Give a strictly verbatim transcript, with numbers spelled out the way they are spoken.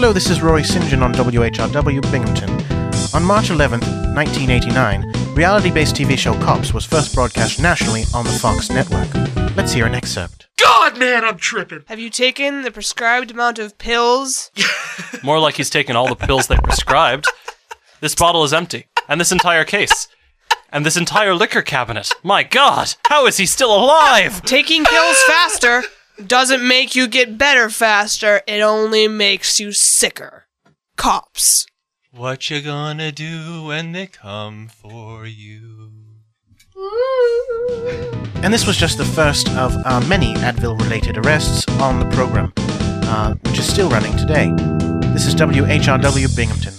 Hello, this is Rory Saint John on W H R W Binghamton. On March eleventh, nineteen eighty-nine, reality-based T V show Cops was first broadcast nationally on the Fox network. Let's hear an excerpt. God, man, I'm tripping. Have you taken the prescribed amount of pills? More like he's taken all the pills they prescribed. This bottle is empty. And this entire case. And this entire liquor cabinet. My God, how is he still alive? Taking pills faster doesn't make you get better faster. It only makes you sicker. Cops. What you gonna do when they come for you? And this was just the first of uh, many Advil-related arrests on the program, uh, which is still running today. This is W H R W Binghamton.